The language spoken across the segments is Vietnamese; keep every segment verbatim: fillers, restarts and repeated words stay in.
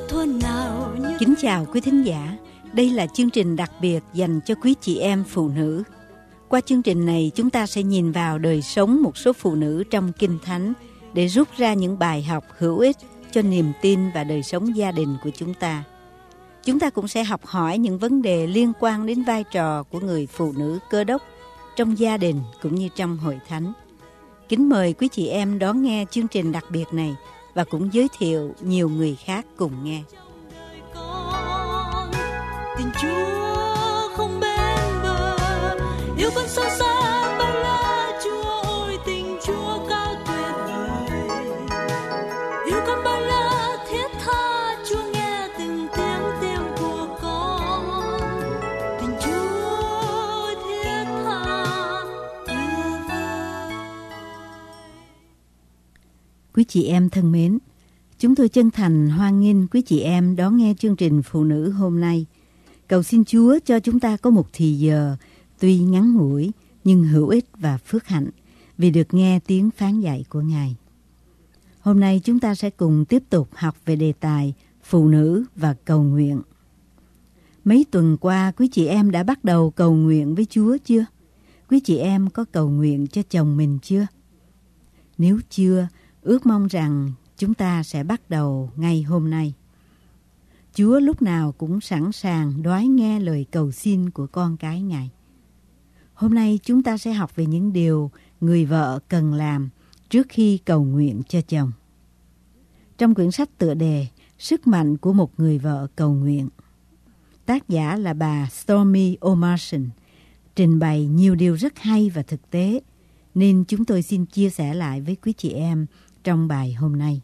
Kính chào quý thính giả. Đây là chương trình đặc biệt dành cho quý chị em phụ nữ. Qua chương trình này, chúng ta sẽ nhìn vào đời sống một số phụ nữ trong Kinh Thánh để rút ra những bài học hữu ích cho niềm tin và đời sống gia đình của chúng ta. Chúng ta cũng sẽ học hỏi những vấn đề liên quan đến vai trò của người phụ nữ Cơ Đốc trong gia đình cũng như trong hội thánh. Kính mời quý chị em đón nghe chương trình đặc biệt này và cũng giới thiệu nhiều người khác cùng nghe. Tình Chúa không bên bờ, yêu con sâu xa bao la. Chúa ơi, tình Chúa cao tuyệt vời, yêu con bao la thiết tha. Chúa nghe từng tiếng tim của con, tình Chúa thiết tha tuyệt vời. Quý chị em thân mến, chúng tôi chân thành hoan nghênh quý chị em đón nghe chương trình Phụ nữ hôm nay. Cầu xin Chúa cho chúng ta có một thì giờ tuy ngắn ngủi nhưng hữu ích và phước hạnh vì được nghe tiếng phán dạy của Ngài. Hôm nay chúng ta sẽ cùng tiếp tục học về đề tài phụ nữ và cầu nguyện. Mấy tuần qua quý chị em đã bắt đầu cầu nguyện với Chúa chưa? Quý chị em có cầu nguyện cho chồng mình chưa? Nếu chưa, ước mong rằng chúng ta sẽ bắt đầu ngay hôm nay. Chúa lúc nào cũng sẵn sàng đoái nghe lời cầu xin của con cái Ngài. Hôm nay chúng ta sẽ học về những điều người vợ cần làm trước khi cầu nguyện cho chồng. Trong quyển sách tựa đề Sức mạnh của một người vợ cầu nguyện, tác giả là bà Stormy Omarson, trình bày nhiều điều rất hay và thực tế, nên chúng tôi xin chia sẻ lại với quý chị em trong bài hôm nay.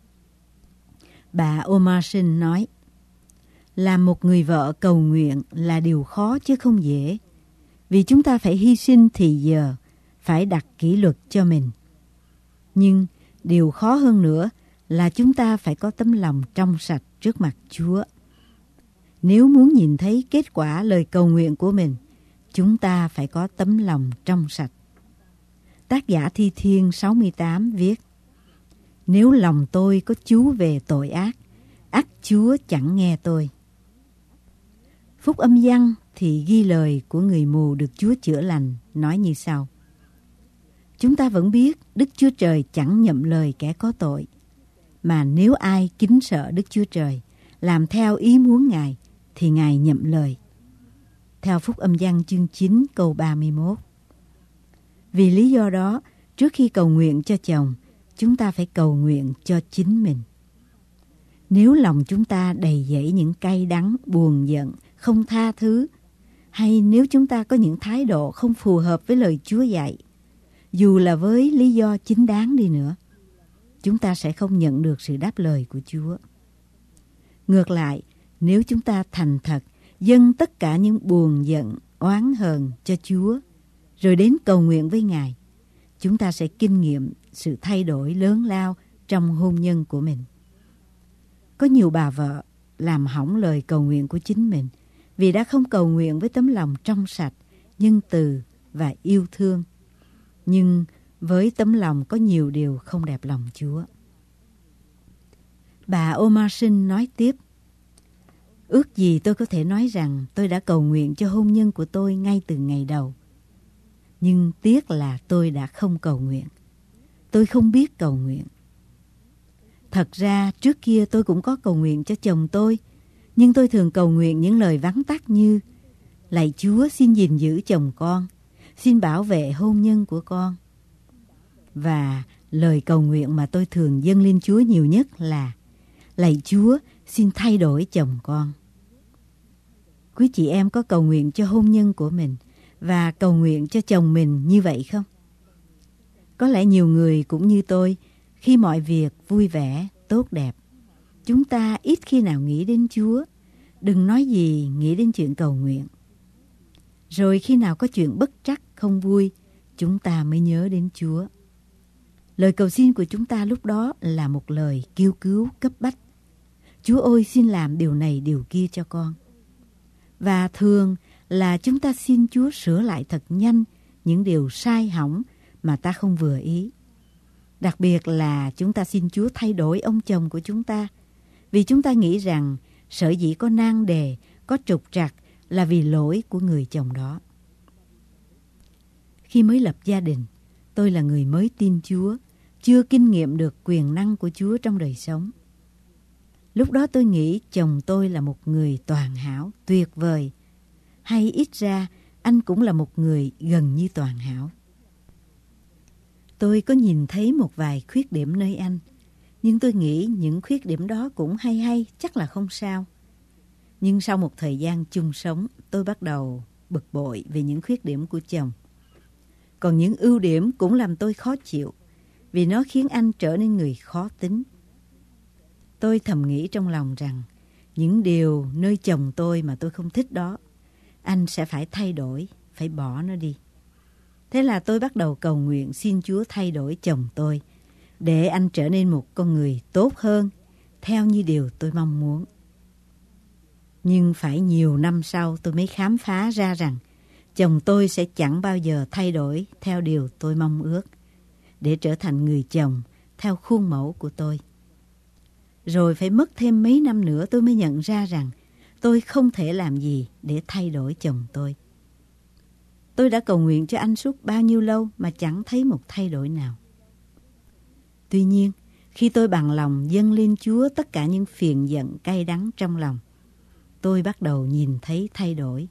Bà Omarson nói, làm một người vợ cầu nguyện là điều khó chứ không dễ, vì chúng ta phải hy sinh thì giờ, phải đặt kỷ luật cho mình. Nhưng điều khó hơn nữa là chúng ta phải có tấm lòng trong sạch trước mặt Chúa. Nếu muốn nhìn thấy kết quả lời cầu nguyện của mình, chúng ta phải có tấm lòng trong sạch. Tác giả Thi Thiên sáu mươi tám viết, nếu lòng tôi có chú về tội ác, ắt Chúa chẳng nghe tôi. Phúc âm văn thì ghi lời của người mù được Chúa chữa lành nói như sau. Chúng ta vẫn biết Đức Chúa Trời chẳng nhậm lời kẻ có tội, mà nếu ai kính sợ Đức Chúa Trời, làm theo ý muốn Ngài, thì Ngài nhậm lời. Theo Phúc âm văn chương chín câu ba mươi mốt. Vì lý do đó, trước khi cầu nguyện cho chồng, chúng ta phải cầu nguyện cho chính mình. Nếu lòng chúng ta đầy dẫy những cay đắng, buồn giận, không tha thứ, hay nếu chúng ta có những thái độ không phù hợp với lời Chúa dạy, dù là với lý do chính đáng đi nữa, chúng ta sẽ không nhận được sự đáp lời của Chúa. Ngược lại, nếu chúng ta thành thật, dâng tất cả những buồn giận, oán hờn cho Chúa, rồi đến cầu nguyện với Ngài, chúng ta sẽ kinh nghiệm sự thay đổi lớn lao trong hôn nhân của mình. Có nhiều bà vợ làm hỏng lời cầu nguyện của chính mình vì đã không cầu nguyện với tấm lòng trong sạch, nhân từ và yêu thương. Nhưng với tấm lòng có nhiều điều không đẹp lòng Chúa. Bà Omarson nói tiếp, ước gì tôi có thể nói rằng tôi đã cầu nguyện cho hôn nhân của tôi ngay từ ngày đầu. Nhưng tiếc là tôi đã không cầu nguyện. Tôi không biết cầu nguyện. Thật ra trước kia tôi cũng có cầu nguyện cho chồng tôi, nhưng tôi thường cầu nguyện những lời vắn tắt như lạy Chúa xin gìn giữ chồng con, xin bảo vệ hôn nhân của con. Và lời cầu nguyện mà tôi thường dâng lên Chúa nhiều nhất là lạy Chúa xin thay đổi chồng con. Quý chị em có cầu nguyện cho hôn nhân của mình và cầu nguyện cho chồng mình như vậy không? Có lẽ nhiều người cũng như tôi, khi mọi việc vui vẻ, tốt đẹp, chúng ta ít khi nào nghĩ đến Chúa, đừng nói gì nghĩ đến chuyện cầu nguyện. Rồi khi nào có chuyện bất trắc, không vui, chúng ta mới nhớ đến Chúa. Lời cầu xin của chúng ta lúc đó là một lời kêu cứu cấp bách. Chúa ơi xin làm điều này điều kia cho con. Và thường là chúng ta xin Chúa sửa lại thật nhanh những điều sai hỏng mà ta không vừa ý. Đặc biệt là chúng ta xin Chúa thay đổi ông chồng của chúng ta, Vì chúng ta nghĩ rằng sở dĩ có nan đề, có trục trặc là vì lỗi của người chồng đó. Khi mới lập gia đình, tôi là người mới tin Chúa, chưa kinh nghiệm được quyền năng của Chúa trong đời sống. Lúc đó tôi nghĩ chồng tôi là một người toàn hảo, tuyệt vời, hay ít ra anh cũng là một người gần như toàn hảo. Tôi có nhìn thấy một vài khuyết điểm nơi anh, nhưng tôi nghĩ những khuyết điểm đó cũng hay hay, chắc là không sao. Nhưng sau một thời gian chung sống, tôi bắt đầu bực bội về những khuyết điểm của chồng. Còn những ưu điểm cũng làm tôi khó chịu, vì nó khiến anh trở nên người khó tính. Tôi thầm nghĩ trong lòng rằng, những điều nơi chồng tôi mà tôi không thích đó, anh sẽ phải thay đổi, phải bỏ nó đi. Thế là tôi bắt đầu cầu nguyện xin Chúa thay đổi chồng tôi, để anh trở nên một con người tốt hơn, theo như điều tôi mong muốn. Nhưng phải nhiều năm sau tôi mới khám phá ra rằng, chồng tôi sẽ chẳng bao giờ thay đổi theo điều tôi mong ước, để trở thành người chồng theo khuôn mẫu của tôi. Rồi phải mất thêm mấy năm nữa tôi mới nhận ra rằng, tôi không thể làm gì để thay đổi chồng tôi. Tôi đã cầu nguyện cho anh suốt bao nhiêu lâu mà chẳng thấy một thay đổi nào. Tuy nhiên, khi tôi bằng lòng dâng lên Chúa tất cả những phiền giận cay đắng trong lòng, tôi bắt đầu nhìn thấy thay đổi.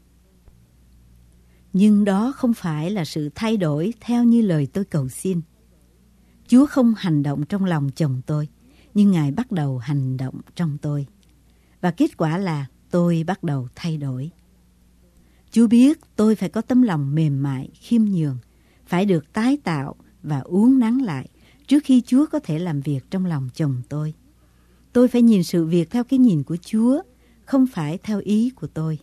Nhưng đó không phải là sự thay đổi theo như lời tôi cầu xin. Chúa không hành động trong lòng chồng tôi, nhưng Ngài bắt đầu hành động trong tôi. Và kết quả là tôi bắt đầu thay đổi. Chúa biết tôi phải có tấm lòng mềm mại, khiêm nhường, phải được tái tạo và uốn nắn lại trước khi Chúa có thể làm việc trong lòng chồng tôi. Tôi phải nhìn sự việc theo cái nhìn của Chúa, không phải theo ý của tôi.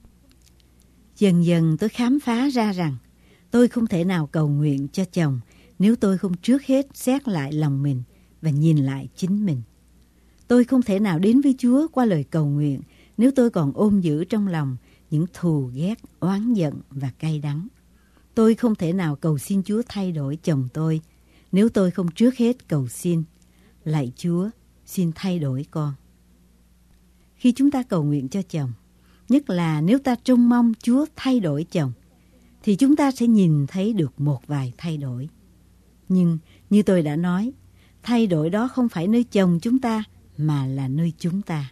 Dần dần tôi khám phá ra rằng tôi không thể nào cầu nguyện cho chồng nếu tôi không trước hết xét lại lòng mình và nhìn lại chính mình. Tôi không thể nào đến với Chúa qua lời cầu nguyện nếu tôi còn ôm giữ trong lòng những thù ghét, oán giận và cay đắng. Tôi không thể nào cầu xin Chúa thay đổi chồng tôi nếu tôi không trước hết cầu xin, lạy Chúa, xin thay đổi con. Khi chúng ta cầu nguyện cho chồng, nhất là nếu ta trông mong Chúa thay đổi chồng, thì chúng ta sẽ nhìn thấy được một vài thay đổi. Nhưng như tôi đã nói, thay đổi đó không phải nơi chồng chúng ta, mà là nơi chúng ta.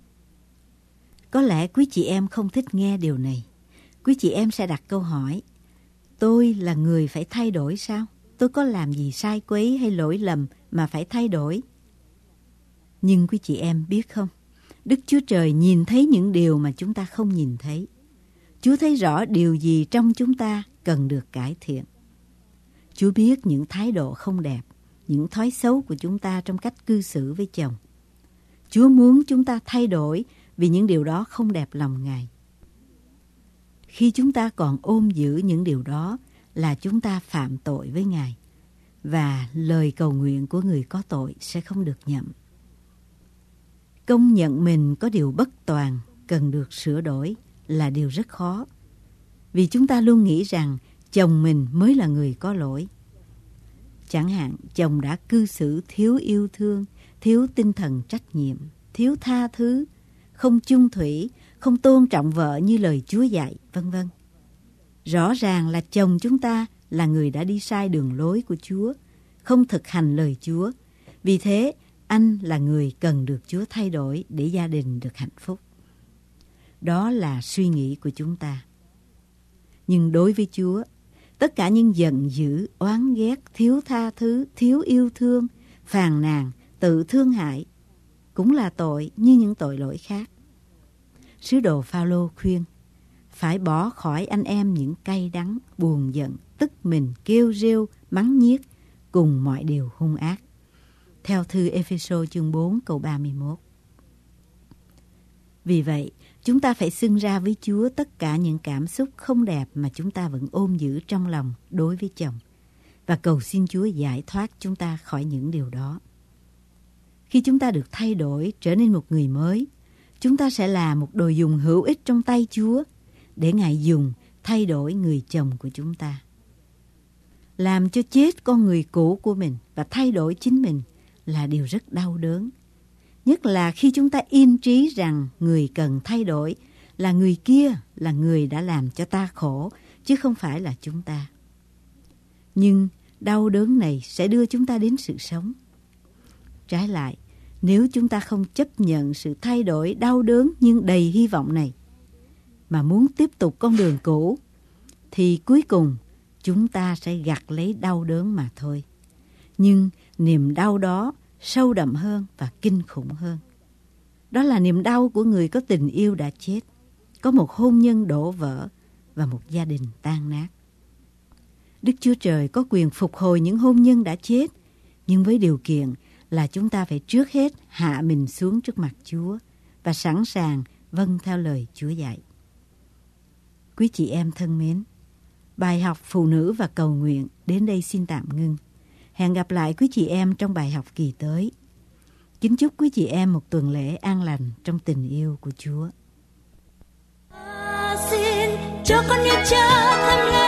Có lẽ quý chị em không thích nghe điều này. Quý chị em sẽ đặt câu hỏi, tôi là người phải thay đổi sao? Tôi có làm gì sai quấy hay lỗi lầm mà phải thay đổi? Nhưng quý chị em biết không, Đức Chúa Trời nhìn thấy những điều mà chúng ta không nhìn thấy. Chúa thấy rõ điều gì trong chúng ta cần được cải thiện. Chúa biết những thái độ không đẹp, những thói xấu của chúng ta trong cách cư xử với chồng. Chúa muốn chúng ta thay đổi vì những điều đó không đẹp lòng Ngài. Khi chúng ta còn ôm giữ những điều đó là chúng ta phạm tội với Ngài, và lời cầu nguyện của người có tội sẽ không được nhậm. Công nhận mình có điều bất toàn cần được sửa đổi là điều rất khó, vì chúng ta luôn nghĩ rằng chồng mình mới là người có lỗi. Chẳng hạn chồng đã cư xử thiếu yêu thương, thiếu tinh thần trách nhiệm, thiếu tha thứ, không chung thủy, không tôn trọng vợ như lời Chúa dạy, vân vân. Rõ ràng là chồng chúng ta là người đã đi sai đường lối của Chúa, không thực hành lời Chúa. Vì thế, anh là người cần được Chúa thay đổi để gia đình được hạnh phúc. Đó là suy nghĩ của chúng ta. Nhưng đối với Chúa, tất cả những giận dữ, oán ghét, thiếu tha thứ, thiếu yêu thương, phàn nàn, tự thương hại cũng là tội như những tội lỗi khác. Sứ đồ Phao-lô khuyên phải bỏ khỏi anh em những cay đắng, buồn giận, tức mình, kêu rêu, mắng nhiếc cùng mọi điều hung ác. Theo thư Ê-phê-sô chương bốn câu ba mươi mốt. Vì vậy, chúng ta phải xưng ra với Chúa tất cả những cảm xúc không đẹp mà chúng ta vẫn ôm giữ trong lòng đối với chồng, và cầu xin Chúa giải thoát chúng ta khỏi những điều đó. Khi chúng ta được thay đổi trở nên một người mới, chúng ta sẽ là một đồ dùng hữu ích trong tay Chúa để Ngài dùng thay đổi người chồng của chúng ta. Làm cho chết con người cũ của mình và thay đổi chính mình là điều rất đau đớn. Nhất là khi chúng ta yên trí rằng người cần thay đổi là người kia, là người đã làm cho ta khổ, chứ không phải là chúng ta. Nhưng đau đớn này sẽ đưa chúng ta đến sự sống. Trái lại, nếu chúng ta không chấp nhận sự thay đổi đau đớn nhưng đầy hy vọng này, mà muốn tiếp tục con đường cũ, thì cuối cùng chúng ta sẽ gặt lấy đau đớn mà thôi. Nhưng niềm đau đó sâu đậm hơn và kinh khủng hơn. Đó là niềm đau của người có tình yêu đã chết, có một hôn nhân đổ vỡ và một gia đình tan nát. Đức Chúa Trời có quyền phục hồi những hôn nhân đã chết, nhưng với điều kiện là chúng ta phải trước hết hạ mình xuống trước mặt Chúa và sẵn sàng vâng theo lời Chúa dạy. Quý chị em thân mến, bài học Phụ nữ và cầu nguyện đến đây xin tạm ngưng. Hẹn gặp lại quý chị em trong bài học kỳ tới. Kính chúc quý chị em một tuần lễ an lành trong tình yêu của Chúa. À, xin cho con như cha thân